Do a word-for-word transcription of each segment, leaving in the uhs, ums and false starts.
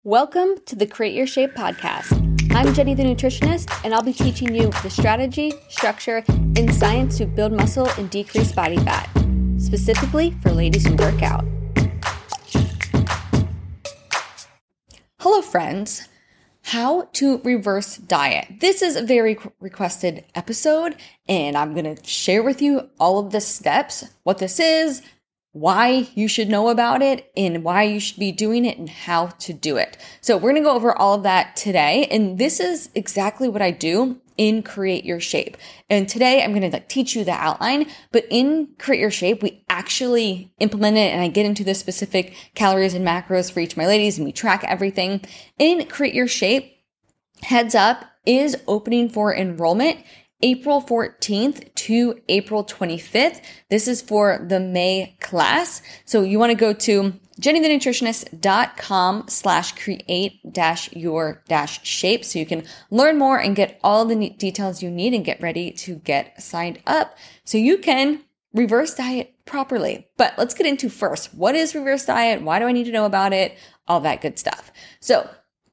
Welcome to the Create Your Shape podcast. I'm Jenny the nutritionist, and I'll be teaching you the strategy, structure, and science to build muscle and decrease body fat, specifically for ladies who work out. Hello, friends. How to reverse diet. This is a very requested episode, and I'm going to share with you all of the steps, what this is, why you should know about it, and why you should be doing it, and how to do it. So we're going to go over all of that today. And this is exactly what I do in Create Your Shape. And today I'm going to like teach you the outline, but in Create Your Shape, we actually implement it, and I get into the specific calories and macros for each of my ladies, and we track everything. In Create Your Shape, heads up, is opening for enrollment April fourteenth to April twenty-fifth. This is for the May class. So you want to go to jennythenutritionist.com slash create dash your dash shape so you can learn more and get all the details you need and get ready to get signed up so you can reverse diet properly. But let's get into first, what is reverse diet? Why do I need to know about it? All that good stuff. So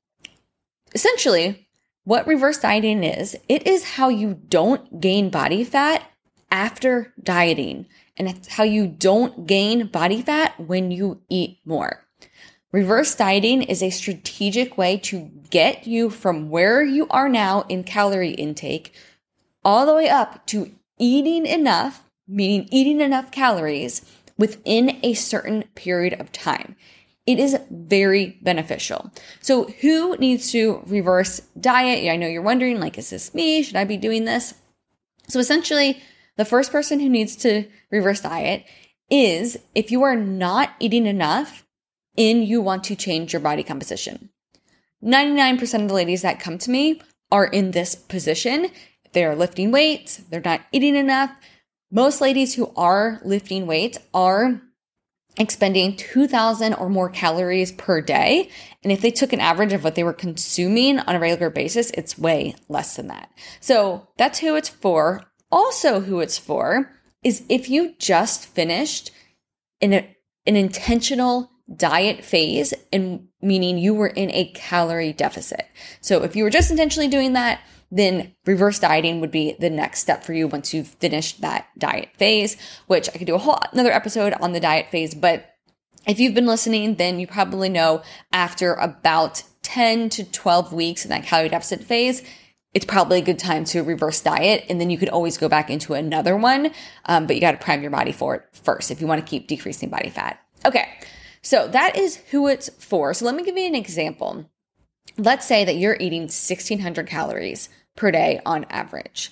essentially, what reverse dieting is, it is how you don't gain body fat after dieting, and it's how you don't gain body fat when you eat more. Reverse dieting is a strategic way to get you from where you are now in calorie intake all the way up to eating enough, meaning eating enough calories within a certain period of time. It is very beneficial. So who needs to reverse diet? I know you're wondering, like, is this me? Should I be doing this? So essentially, the first person who needs to reverse diet is if you are not eating enough and you want to change your body composition. ninety-nine percent of the ladies that come to me are in this position. They're lifting weights. They're not eating enough. Most ladies who are lifting weights are expending two thousand or more calories per day. And if they took an average of what they were consuming on a regular basis, it's way less than that. So that's who it's for. Also who it's for is if you just finished in a, an intentional diet phase, and meaning you were in a calorie deficit. So if you were just intentionally doing that, then reverse dieting would be the next step for you once you've finished that diet phase, which I could do a whole another episode on the diet phase. But if you've been listening, then you probably know after about ten to twelve weeks in that calorie deficit phase, it's probably a good time to reverse diet. And then you could always go back into another one. Um, but you got to prime your body for it first if you want to keep decreasing body fat. Okay. So that is who it's for. So let me give you an example. Let's say that you're eating sixteen hundred calories per day on average.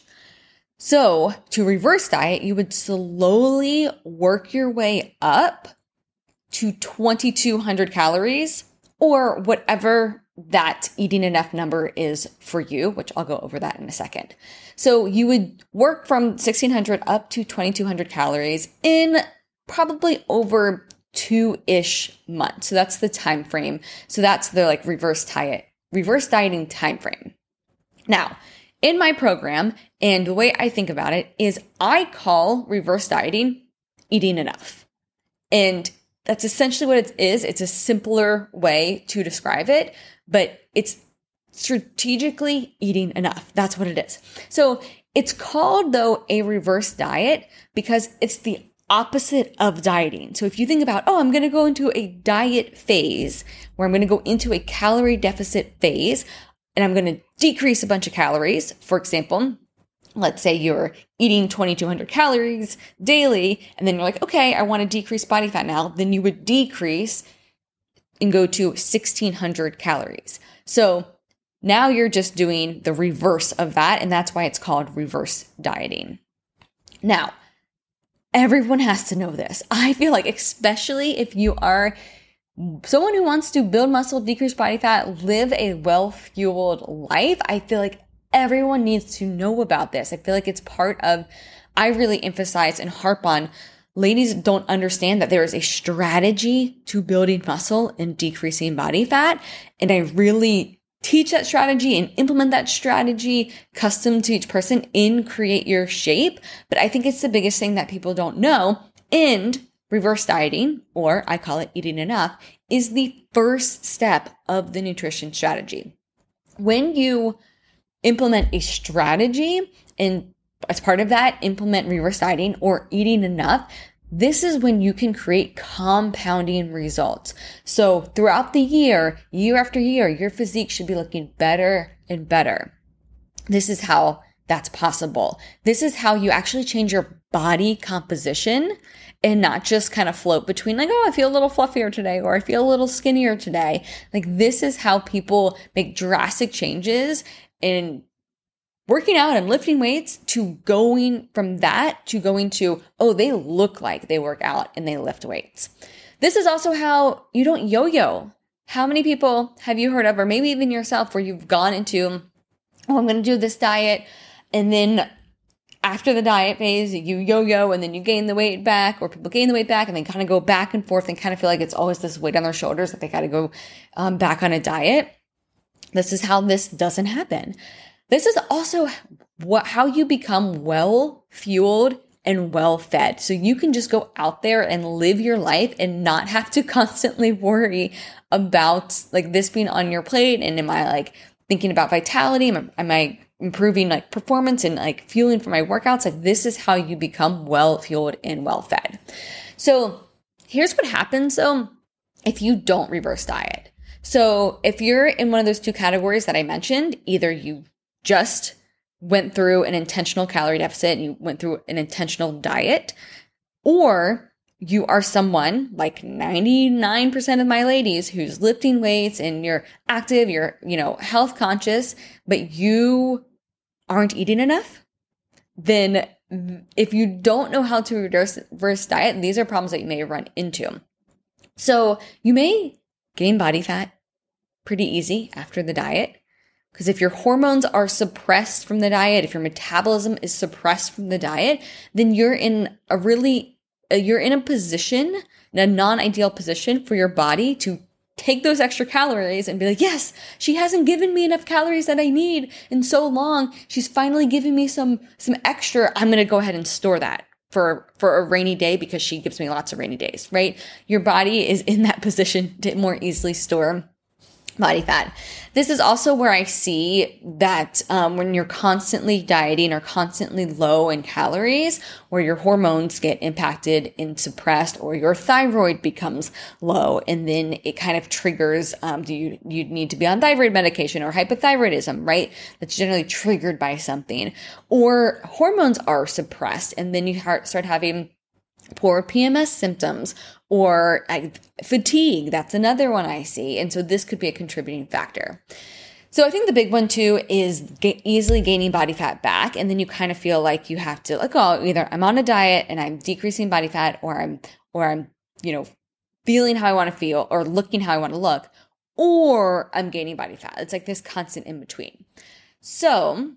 So to reverse diet, you would slowly work your way up to twenty-two hundred calories or whatever that eating enough number is for you, which I'll go over that in a second. So you would work from sixteen hundred up to twenty-two hundred calories in probably over two-ish months. So that's the time frame. So that's the like reverse diet, reverse dieting time frame. Now, in my program, and the way I think about it is I call reverse dieting eating enough. And that's essentially what it is. It's a simpler way to describe it, but it's strategically eating enough. That's what it is. So it's called, though, a reverse diet because it's the opposite of dieting. So if you think about, oh, I'm going to go into a diet phase where I'm going to go into a calorie deficit phase and I'm going to decrease a bunch of calories. For example, let's say you're eating twenty-two hundred calories daily and then you're like, okay, I want to decrease body fat now. Then you would decrease and go to sixteen hundred calories. So now you're just doing the reverse of that. And that's why it's called reverse dieting. Now, everyone has to know this. I feel like, especially if you are someone who wants to build muscle, decrease body fat, live a well-fueled life, I feel like everyone needs to know about this. I feel like it's part of, I really emphasize and harp on, ladies don't understand that there is a strategy to building muscle and decreasing body fat. And I really teach that strategy and implement that strategy custom to each person in Create Your Shape. But I think it's the biggest thing that people don't know. And reverse dieting, or I call it eating enough, is the first step of the nutrition strategy. When you implement a strategy and as part of that, implement reverse dieting or eating enough, this is when you can create compounding results. So throughout the year, year after year, your physique should be looking better and better. This is how that's possible. This is how you actually change your body composition and not just kind of float between like, oh, I feel a little fluffier today or I feel a little skinnier today. Like this is how people make drastic changes in working out and lifting weights to going from that to going to, oh, they look like they work out and they lift weights. This is also how you don't yo-yo. How many people have you heard of, or maybe even yourself, where you've gone into, oh, I'm going to do this diet, and then after the diet phase, you yo-yo and then you gain the weight back, or people gain the weight back and they kind of go back and forth and kind of feel like it's always this weight on their shoulders that they got to go um, back on a diet. This is how this doesn't happen. This is also what how you become well-fueled and well-fed. So you can just go out there and live your life and not have to constantly worry about like this being on your plate. And am I like thinking about vitality? Am I, am I improving like performance and like fueling for my workouts? Like this is how you become well-fueled and well-fed. So here's what happens though if you don't reverse diet. So if you're in one of those two categories that I mentioned, either you just went through an intentional calorie deficit and you went through an intentional diet, or you are someone like ninety-nine percent of my ladies who's lifting weights and you're active, you're, you know, health conscious, but you aren't eating enough, then if you don't know how to reverse, reverse diet, these are problems that you may run into. So you may gain body fat pretty easy after the diet. Because if your hormones are suppressed from the diet, if your metabolism is suppressed from the diet, then you're in a really, you're in a position, in a non-ideal position for your body to take those extra calories and be like, yes, she hasn't given me enough calories that I need in so long. She's finally giving me some, some extra. I'm going to go ahead and store that for, for a rainy day because she gives me lots of rainy days, right? Your body is in that position to more easily store body fat. This is also where I see that um, when you're constantly dieting or constantly low in calories, where your hormones get impacted and suppressed, or your thyroid becomes low, and then it kind of triggers, um, do you, you need to be on thyroid medication or hypothyroidism, right? That's generally triggered by something. Or hormones are suppressed, and then you start having poor P M S symptoms or uh, fatigue. That's another one I see. And so this could be a contributing factor. So I think the big one too is ga- easily gaining body fat back. And then you kind of feel like you have to like, oh, either I'm on a diet and I'm decreasing body fat, or I'm, or I'm, you know, feeling how I want to feel or looking how I want to look, or I'm gaining body fat. It's like this constant in between. So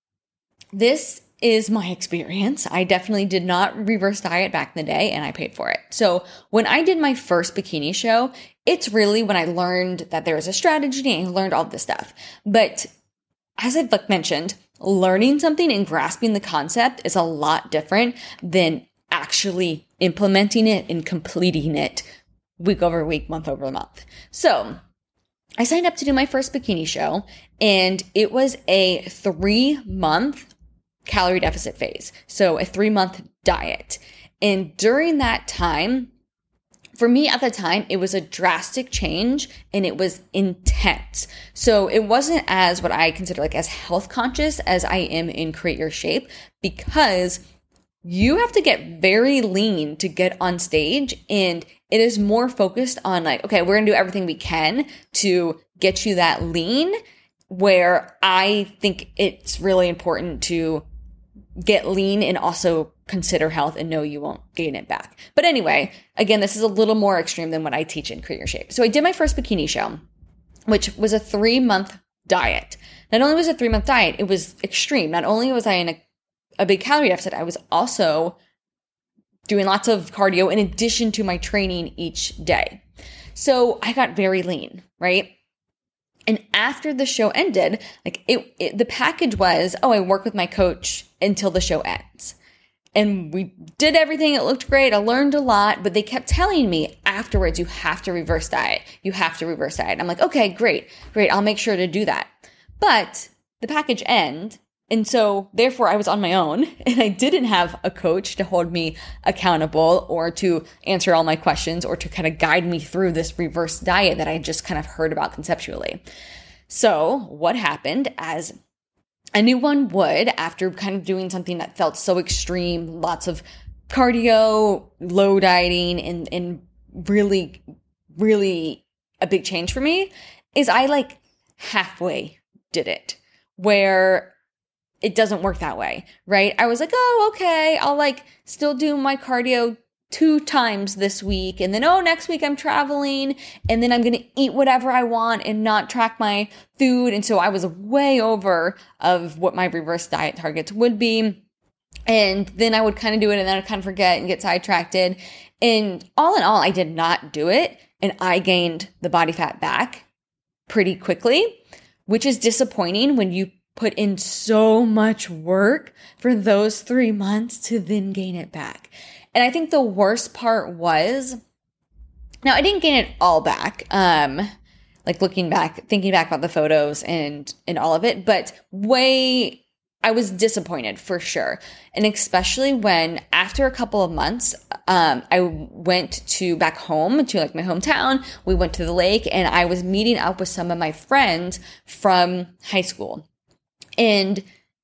this is my experience. I definitely did not reverse diet back in the day, and I paid for it. So when I did my first bikini show, it's really when I learned that there was a strategy and I learned all this stuff. But as I've like mentioned, learning something and grasping the concept is a lot different than actually implementing it and completing it week over week, month over month. So I signed up to do my first bikini show, and it was a three month calorie deficit phase. So a three month diet. And during that time, for me at the time, it was a drastic change and it was intense. So it wasn't as what I consider like as health conscious as I am in Create Your Shape, because you have to get very lean to get on stage. And it is more focused on like, okay, we're going to do everything we can to get you that lean, where I think it's really important to get lean and also consider health and know you won't gain it back. But anyway, again, this is a little more extreme than what I teach in Create Your Shape. So I did my first bikini show, which was a three month diet. Not only was it a three month diet, it was extreme. Not only was I in a, a big calorie deficit, I was also doing lots of cardio in addition to my training each day. So I got very lean, right? And after the show ended, like it, it, the package was, oh, I work with my coach until the show ends. And we did everything. It looked great. I learned a lot, but they kept telling me afterwards, you have to reverse diet. You have to reverse diet. I'm like, okay, great, great. I'll make sure to do that. But the package ended. And so therefore I was on my own and I didn't have a coach to hold me accountable or to answer all my questions or to kind of guide me through this reverse diet that I just kind of heard about conceptually. So what happened, as anyone would, after kind of doing something that felt so extreme, lots of cardio, low dieting, and, and really, really a big change for me, is I like halfway did it, where it doesn't work that way, right? I was like, oh, okay, I'll like still do my cardio two times this week. And then, oh, next week I'm traveling and then I'm going to eat whatever I want and not track my food. And so I was way over of what my reverse diet targets would be. And then I would kind of do it and then I'd kind of forget and get sidetracked. And all in all, I did not do it. And I gained the body fat back pretty quickly, which is disappointing when you put in so much work for those three months to then gain it back. And I think the worst part was, now I didn't gain it all back, um, like looking back, thinking back about the photos and, and all of it, but way, I was disappointed for sure. And especially when after a couple of months, um, I went to back home to like my hometown, we went to the lake and I was meeting up with some of my friends from high school. And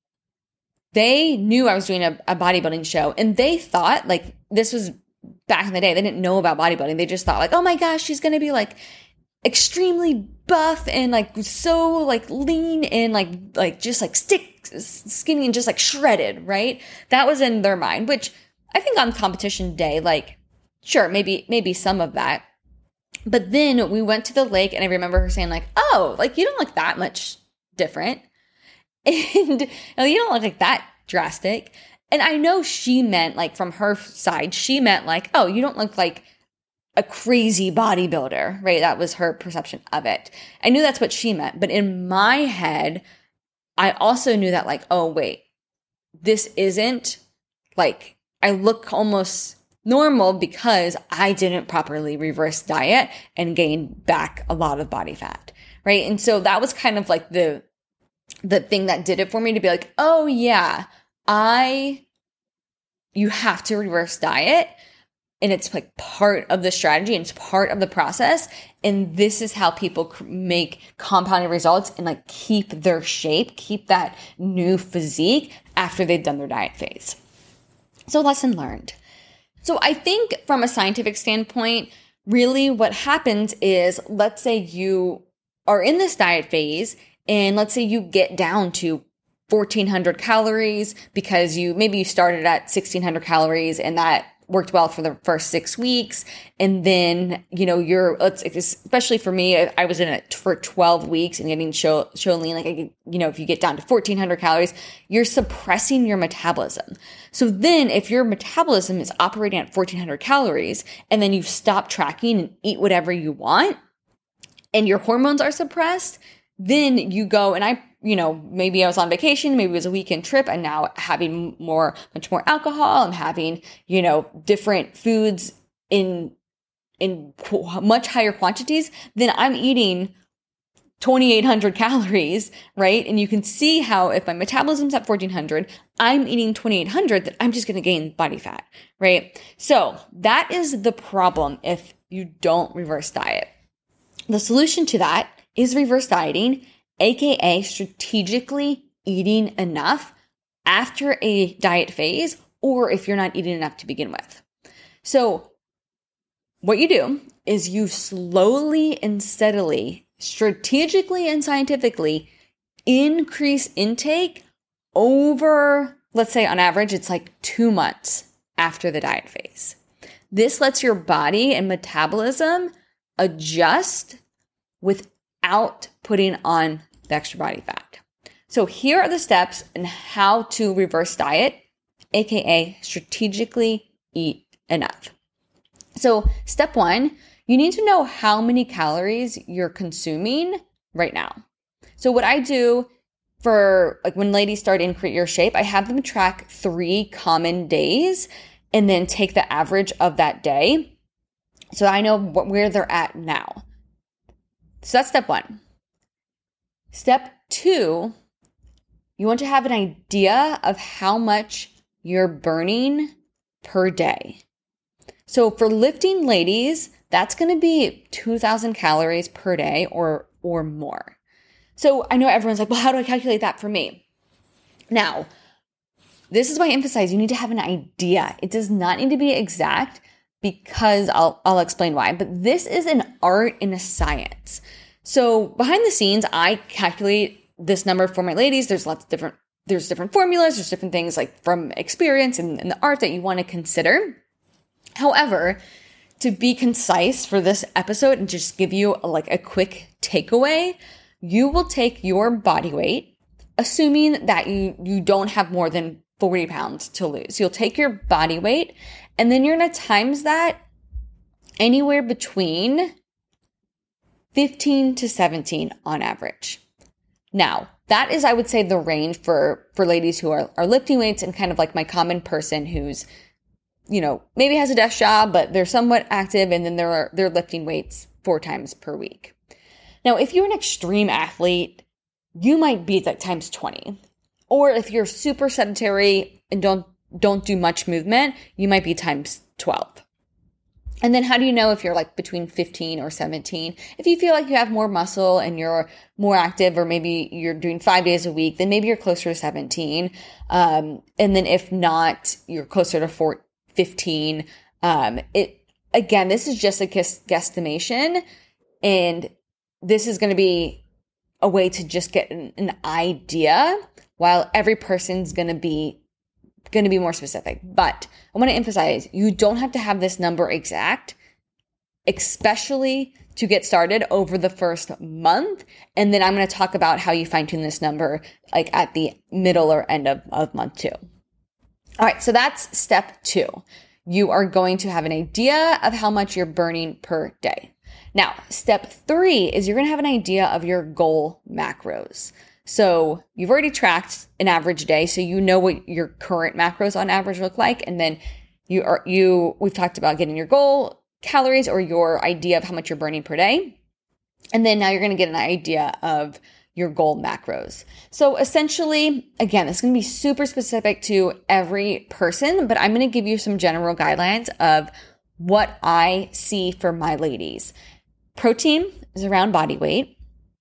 they knew I was doing a, a bodybuilding show and they thought, like, this was back in the day, they didn't know about bodybuilding. They just thought like, oh my gosh, she's going to be like extremely buff and like so like lean and like, like just like stick skinny and just like shredded, right? That was in their mind, which I think on competition day, like, sure, maybe, maybe some of that. But then we went to the lake and I remember her saying like, oh, like you don't look that much different. And you don't look like that drastic. And I know she meant like from her side, she meant like, oh, you don't look like a crazy bodybuilder, right? That was her perception of it. I knew that's what she meant. But in my head, I also knew that like, oh, wait, this isn't like, I look almost normal because I didn't properly reverse diet and gain back a lot of body fat, right? And so that was kind of like the the thing that did it for me, to be like, oh yeah, I, you have to reverse diet and it's like part of the strategy and it's part of the process. And this is how people make compounded results and like keep their shape, keep that new physique after they've done their diet phase. So lesson learned. So I think from a scientific standpoint, really what happens is, let's say you are in this diet phase and let's say you get down to fourteen hundred calories because you, maybe you started at sixteen hundred calories and that worked well for the first six weeks. And then, you know, you're, let's, especially for me, I was in it for twelve weeks and getting show, show lean. Like, I, you know, if you get down to fourteen hundred calories, you're suppressing your metabolism. So then if your metabolism is operating at fourteen hundred calories and then you stop tracking and eat whatever you want and your hormones are suppressed, then you go, and I, you know, maybe I was on vacation, maybe it was a weekend trip, and now having more, much more alcohol, I'm having, you know, different foods in, in much higher quantities, then I'm eating twenty-eight hundred calories, right? And you can see how if my metabolism's at fourteen hundred, I'm eating twenty-eight hundred, that I'm just going to gain body fat, right? So that is the problem if you don't reverse diet. The solution to that is reverse dieting, aka strategically eating enough after a diet phase, or if you're not eating enough to begin with. So what you do is you slowly and steadily, strategically and scientifically increase intake over, let's say on average, it's like two months after the diet phase. This lets your body and metabolism adjust without putting on the extra body fat. So here are the steps in how to reverse diet, aka strategically eat enough. So step one, you need to know how many calories you're consuming right now. So what I do for like when ladies start in Create Your Shape, I have them track three common days and then take the average of that day. So I know what, where they're at now. So that's step one. Step two, you want to have an idea of how much you're burning per day. So for lifting ladies, that's going to be two thousand calories per day or, or more. So I know everyone's like, well, how do I calculate that for me? Now, this is why I emphasize you need to have an idea. It does not need to be exact because I'll, I'll explain why, but this is an art and a science. So behind the scenes, I calculate this number for my ladies. There's lots of different, there's different formulas. There's different things like from experience and, and the art that you want to consider. However, to be concise for this episode and just give you a, like a quick takeaway, you will take your body weight, assuming that you, you don't have more than forty pounds to lose. You'll take your body weight and then you're going to times that anywhere between fifteen to seventeen on average. Now, that is, I would say, the range for, for ladies who are, are lifting weights and kind of like my common person who's, you know, maybe has a desk job, but they're somewhat active and then they're, they're lifting weights four times per week. Now, if you're an extreme athlete, you might be like times twenty. Or if you're super sedentary and don't, don't do much movement, you might be times twelve. And then how do you know if you're like between fifteen or seventeen? If you feel like you have more muscle and you're more active, or maybe you're doing five days a week, then maybe you're closer to seventeen. Um, and then if not, you're closer to four, fifteen. Um, it, again, this is just a guess, guesstimation, and this is going to be a way to just get an, an idea, while every person's going to be going to be more specific. But I want to emphasize, you don't have to have this number exact, especially to get started over the first month. And then I'm going to talk about how you fine tune this number like at the middle or end of, of month two. All right. So that's step two. You are going to have an idea of how much you're burning per day. Now, step three is you're going to have an idea of your goal macros. So you've already tracked an average day, so you know what your current macros on average look like. And then you are, you, we've talked about getting your goal calories or your idea of how much you're burning per day. And then now you're going to get an idea of your goal macros. So essentially, again, this is going to be super specific to every person, but I'm going to give you some general guidelines of what I see for my ladies. Protein is around body weight.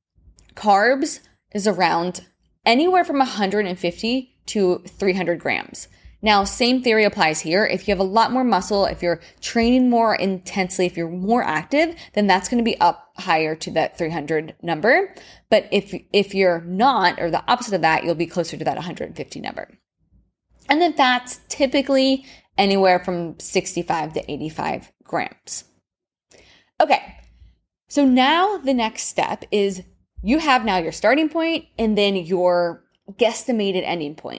Carbs is around anywhere from one hundred fifty to three hundred grams. Now, same theory applies here. If you have a lot more muscle, if you're training more intensely, if you're more active, then that's going to be up higher to that three hundred number. But if, if you're not, or the opposite of that, you'll be closer to that one hundred fifty number. And then fats, typically anywhere from sixty-five to eighty-five grams. Okay. So now the next step is you have now your starting point and then your guesstimated ending point.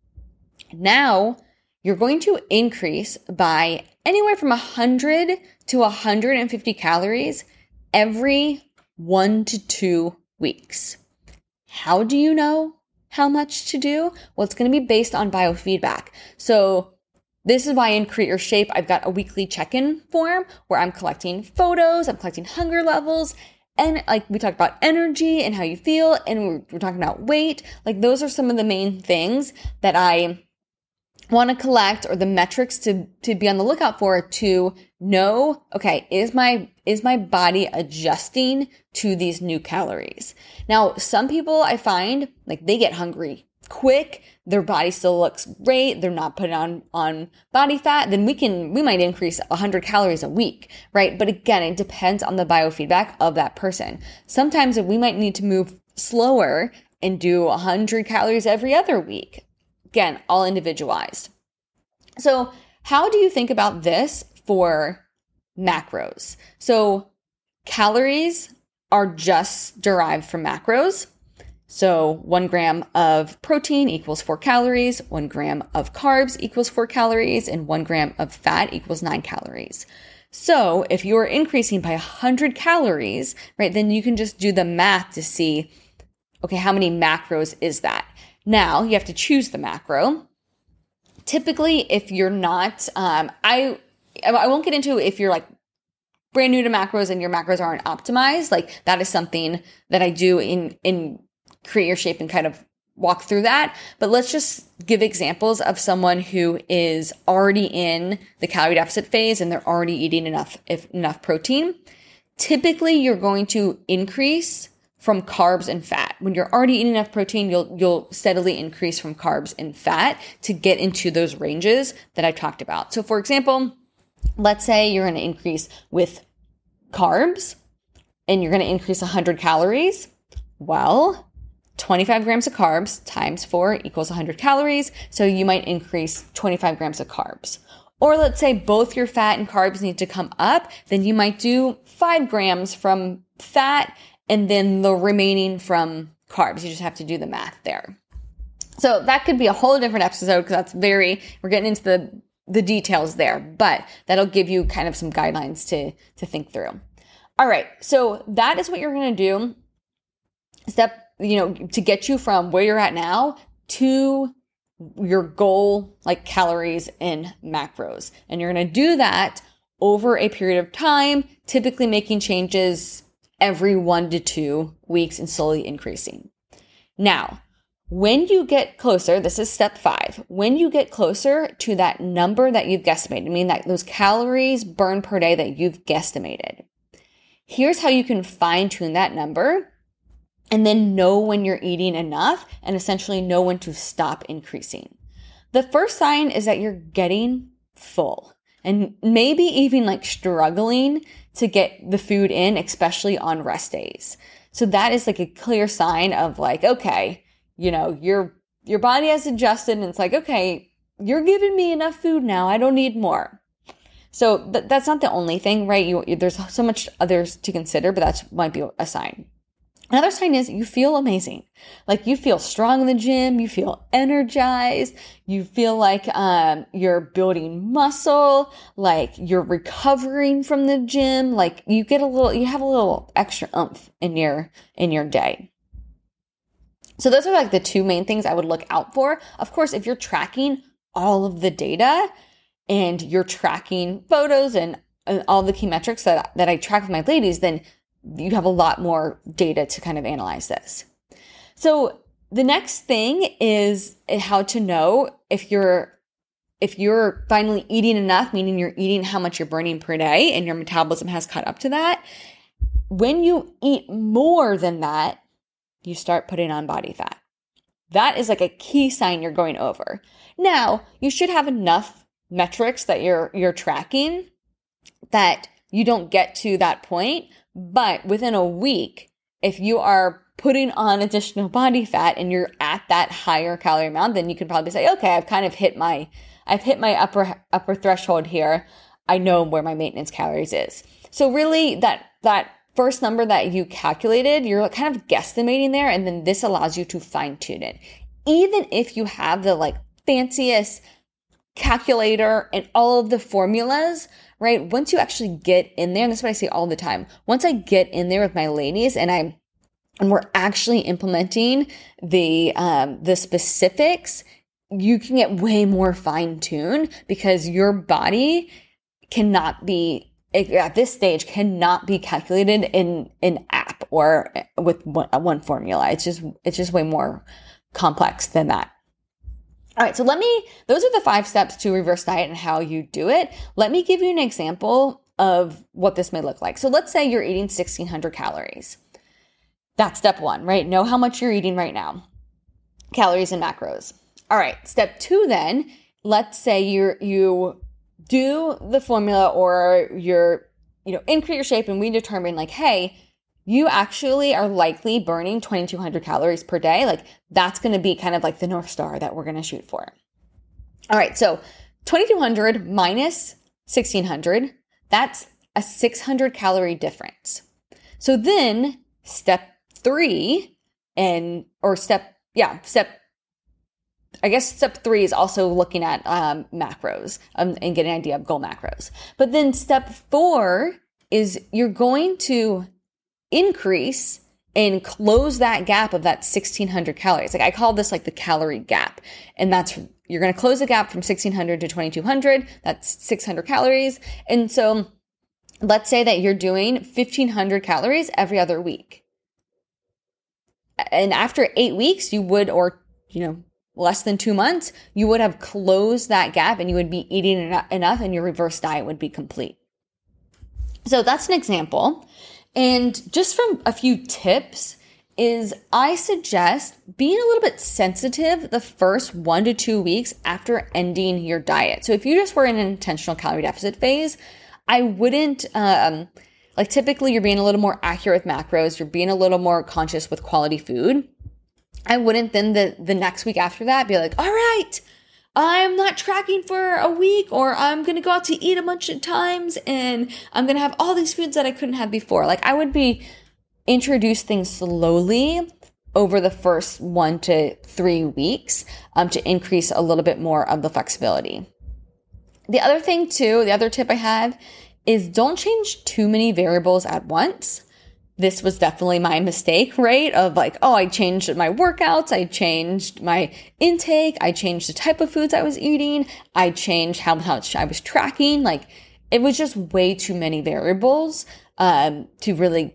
Now you're going to increase by anywhere from one hundred to one hundred fifty calories every one to two weeks. How do you know how much to do? Well, it's going to be based on biofeedback. So this is why in Create Your Shape, I've got a weekly check-in form where I'm collecting photos, I'm collecting hunger levels, and like we talked about energy and how you feel, and we're, we're talking about weight. Like those are some of the main things that I want to collect, or the metrics to, to be on the lookout for to know, okay, is my, is my body adjusting to these new calories? Now, some people I find like they get hungry quick, their body still looks great, they're not putting on, on body fat, then we can, we might increase one hundred calories a week, right? But again, it depends on the biofeedback of that person. Sometimes we might need to move slower and do one hundred calories every other week. Again, all individualized. So how do you think about this for macros? So calories are just derived from macros. So one gram of protein equals four calories, one gram of carbs equals four calories, and one gram of fat equals nine calories. So if you're increasing by one hundred calories, right, then you can just do the math to see, okay, how many macros is that? Now you have to choose the macro. Typically, if you're not, um, I, I won't get into if you're like brand new to macros and your macros aren't optimized. Like that is something that I do in, in Create Your Shape and kind of walk through that. But let's just give examples of someone who is already in the calorie deficit phase and they're already eating enough, if enough protein. Typically, you're going to increase from carbs and fat. When you're already eating enough protein, you'll you'll steadily increase from carbs and fat to get into those ranges that I talked about. So for example, let's say you're going to increase with carbs and you're going to increase one hundred calories. Well, twenty-five grams of carbs times four equals one hundred calories. So you might increase twenty-five grams of carbs. Or let's say both your fat and carbs need to come up, then you might do five grams from fat and then the remaining from carbs. You just have to do the math there. So that could be a whole different episode because that's very, we're getting into the, the details there, but that'll give you kind of some guidelines to, to think through. All right. So that is what you're going to do. Step, you know, to get you from where you're at now to your goal, like calories and macros. And you're going to do that over a period of time, typically making changes every one to two weeks and slowly increasing. Now, when you get closer, this is step five, when you get closer to that number that you've guesstimated, I mean that those calories burned per day that you've guesstimated, here's how you can fine tune that number and then know when you're eating enough and essentially know when to stop increasing. The first sign is that you're getting full and maybe even like struggling to get the food in, especially on rest days. So that is like a clear sign of like, okay, you know, your, your body has adjusted and it's like, okay, you're giving me enough food now. I don't need more. So th- that's not the only thing, right? You, there's so much others to consider, but that might be a sign. Another sign is you feel amazing. Like you feel strong in the gym, you feel energized, you feel like um, you're building muscle, like you're recovering from the gym, like you get a little, you have a little extra oomph in your in your day. So those are like the two main things I would look out for. Of course, if you're tracking all of the data and you're tracking photos and, and all the key metrics that that I track with my ladies, then you have a lot more data to kind of analyze this. So the next thing is how to know if you're, if you're finally eating enough, meaning you're eating how much you're burning per day and your metabolism has caught up to that. When you eat more than that, you start putting on body fat. That is like a key sign you're going over. Now, you should have enough metrics that you're, you're tracking that you don't get to that point. But within a week, if you are putting on additional body fat and you're at that higher calorie amount, then you can probably say, okay, I've kind of hit my, I've hit my upper, upper threshold here. I know where my maintenance calories is. So really that, that first number that you calculated, you're kind of guesstimating there. And then this allows you to fine tune it. Even if you have the like fanciest calculator and all of the formulas, right? Once you actually get in there, and that's what I say all the time. Once I get in there with my ladies and I, and we're actually implementing the, um, the specifics, you can get way more fine tuned because your body cannot be, at this stage, cannot be calculated in an app or with one, one formula. It's just, it's just way more complex than that. All right, so let me, those are the five steps to reverse diet and how you do it. Let me give you an example of what this may look like. So let's say you're eating sixteen hundred calories. That's step one, right? Know how much you're eating right now. Calories and macros. All right, step two then, let's say you you do the formula or you're, you know, in Create Your Shape and we determine like, hey, you actually are likely burning twenty-two hundred calories per day. Like that's going to be kind of like the North Star that we're going to shoot for. All right. So twenty-two hundred minus sixteen hundred, that's a six hundred calorie difference. So then step three and, or step, yeah, step, I guess step three is also looking at um, macros um, and getting an idea of goal macros. But then step four is you're going to increase and close that gap of that sixteen hundred calories. Like I call this like the calorie gap. And that's, you're going to close the gap from sixteen hundred to twenty-two hundred. That's six hundred calories. And so let's say that you're doing fifteen hundred calories every other week. And after eight weeks, you would, or, you know, less than two months, you would have closed that gap and you would be eating enough and your reverse diet would be complete. So that's an example. And just from a few tips is I suggest being a little bit sensitive the first one to two weeks after ending your diet. So if you just were in an intentional calorie deficit phase, I wouldn't, um, like typically you're being a little more accurate with macros, you're being a little more conscious with quality food. I wouldn't then the, the next week after that be like, all right, I'm not tracking for a week, or I'm going to go out to eat a bunch of times and I'm going to have all these foods that I couldn't have before. Like I would be introduce things slowly over the first one to three weeks um, to increase a little bit more of the flexibility. The other thing too, the other tip I have is don't change too many variables at once. This was definitely my mistake, right? Of like, oh, I changed my workouts, I changed my intake, I changed the type of foods I was eating, I changed how much I was tracking. Like it was just way too many variables um, to really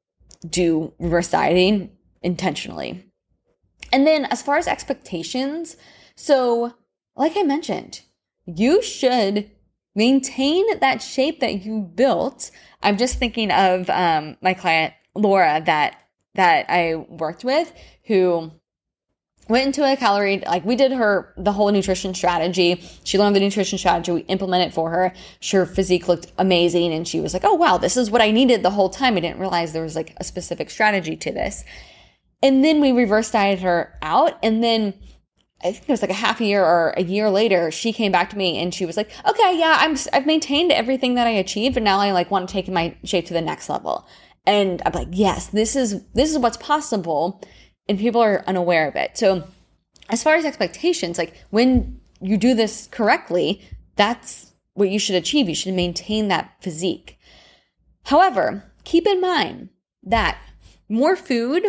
do reverse dieting intentionally. And then as far as expectations, so like I mentioned, you should maintain that shape that you built. I'm just thinking of um, my client, Laura, that that I worked with, who went into a calorie, like we did her, the whole nutrition strategy. She learned the nutrition strategy. We implemented for her. Her physique looked amazing. And she was like, oh, wow, this is what I needed the whole time. I didn't realize there was like a specific strategy to this. And then we reverse dieted her out. And then I think it was like a half a year or a year later, she came back to me and she was like, okay, yeah, I'm, I've maintained everything that I achieved, but now I like want to take my shape to the next level. And I'm like, yes, this is, this is what's possible. And people are unaware of it. So as far as expectations, like when you do this correctly, that's what you should achieve. You should maintain that physique. However, keep in mind that more food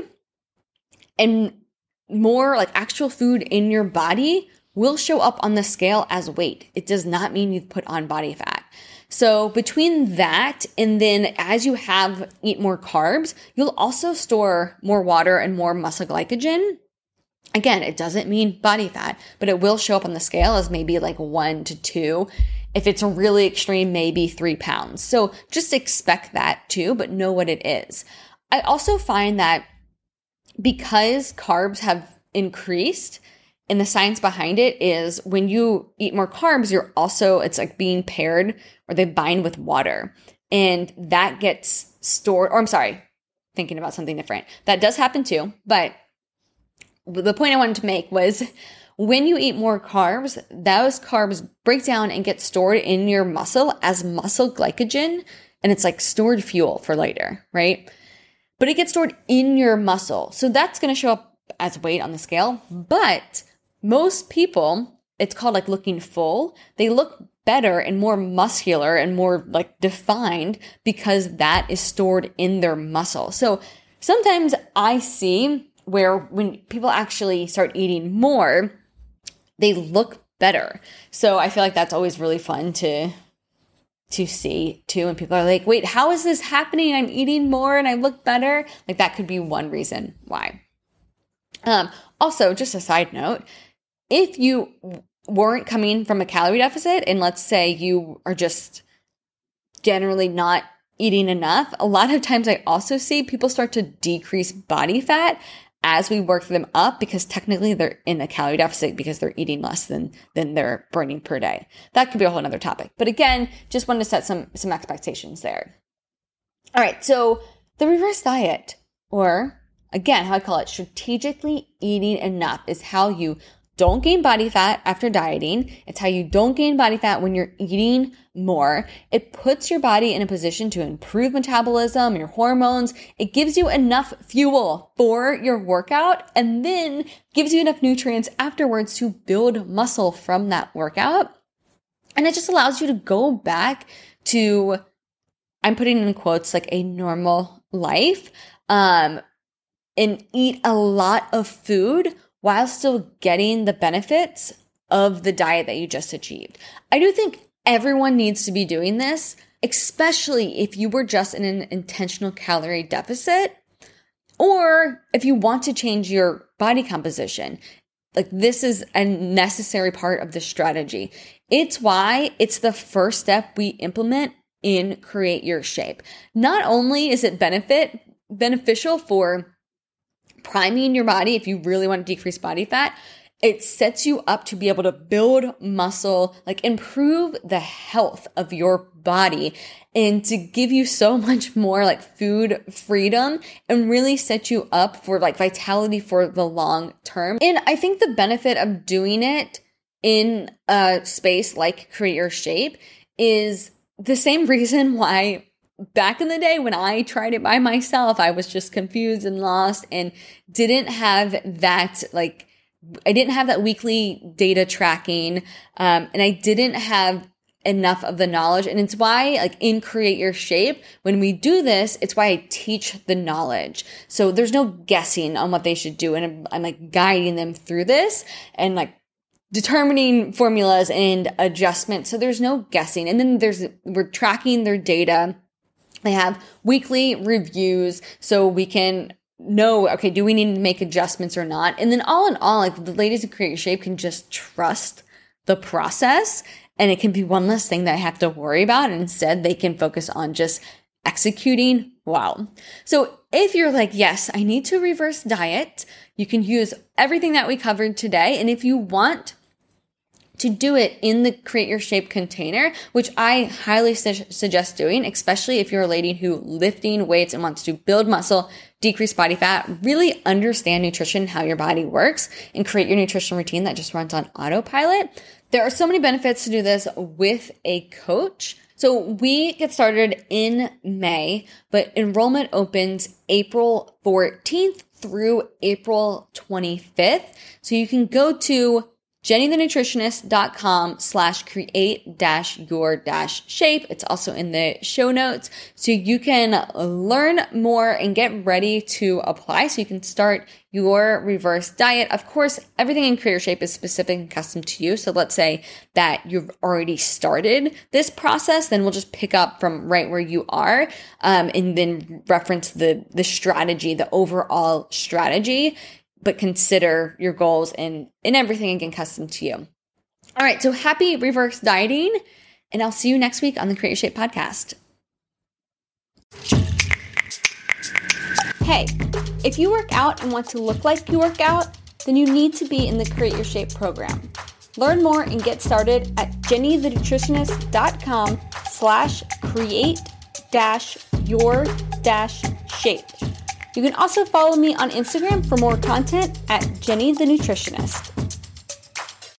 and more like actual food in your body will show up on the scale as weight. It does not mean you've put on body fat. So between that and then as you have eat more carbs, you'll also store more water and more muscle glycogen. Again, it doesn't mean body fat, but it will show up on the scale as maybe like one to two. If it's really extreme, maybe three pounds. So just expect that too, but know what it is. I also find that because carbs have increased, and the science behind it is when you eat more carbs, you're also, it's like being paired or they bind with water. And that gets stored, or I'm sorry, thinking about something different. That does happen too. But the point I wanted to make was when you eat more carbs, those carbs break down and get stored in your muscle as muscle glycogen. And it's like stored fuel for later, right? But it gets stored in your muscle. So that's going to show up as weight on the scale. But most people, it's called like looking full. They look better and more muscular and more like defined because that is stored in their muscle. So sometimes I see where when people actually start eating more, they look better. So I feel like that's always really fun to to see too. And people are like, wait, how is this happening? I'm eating more and I look better. Like that could be one reason why. Um, also, just a side note, if you weren't coming from a calorie deficit and let's say you are just generally not eating enough, a lot of times I also see people start to decrease body fat as we work them up because technically they're in a calorie deficit because they're eating less than, than they're burning per day. That could be a whole other topic. But again, just wanted to set some, some expectations there. All right. So the reverse diet, or again, how I call it strategically eating enough, is how you don't gain body fat after dieting. It's how you don't gain body fat when you're eating more. It puts your body in a position to improve metabolism, your hormones. It gives you enough fuel for your workout and then gives you enough nutrients afterwards to build muscle from that workout. And it just allows you to go back to, I'm putting in quotes, like a normal life, um, and eat a lot of food while still getting the benefits of the diet that you just achieved. I do think everyone needs to be doing this, especially if you were just in an intentional calorie deficit, or if you want to change your body composition. Like, this is a necessary part of the strategy. It's why it's the first step we implement in Create Your Shape. Not only is it benefit beneficial for priming your body if you really want to decrease body fat, it sets you up to be able to build muscle, like improve the health of your body, and to give you so much more like food freedom and really set you up for like vitality for the long term. And I think the benefit of doing it in a space like Create Your Shape is the same reason why back in the day when I tried it by myself, I was just confused and lost and didn't have that like I didn't have that weekly data tracking, um, and I didn't have enough of the knowledge. And it's why, like in Create Your Shape, when we do this, it's why I teach the knowledge. So there's no guessing on what they should do. And I'm, I'm like guiding them through this and like determining formulas and adjustments. So there's no guessing. And then there's, we're tracking their data. They have weekly reviews so we can know, okay, do we need to make adjustments or not? And then all in all, like the ladies in Create Your Shape can just trust the process, and it can be one less thing that I have to worry about. And instead they can focus on just executing well. So if you're like, yes, I need to reverse diet, you can use everything that we covered today. And if you want to do it in the Create Your Shape container, which I highly su- suggest doing, especially if you're a lady who lifting weights and wants to build muscle, decrease body fat, really understand nutrition, how your body works, and create your nutrition routine that just runs on autopilot. There are so many benefits to do this with a coach. So we get started in May, but enrollment opens April fourteenth through April twenty-fifth. So you can go to jennythenutritionist.com slash create dash your dash shape. It's also in the show notes. So you can learn more and get ready to apply so you can start your reverse diet. Of course, everything in Create Your Shape is specific and custom to you. So let's say that you've already started this process, then we'll just pick up from right where you are, um, and then reference the, the strategy, the overall strategy, but consider your goals and, and everything again custom to you. All right, so happy reverse dieting, and I'll see you next week on the Create Your Shape podcast. Hey, if you work out and want to look like you work out, then you need to be in the Create Your Shape program. Learn more and get started at jennythenutritionist.com slash create dash your dash shape. You can also follow me on Instagram for more content at Jenny the Nutritionist.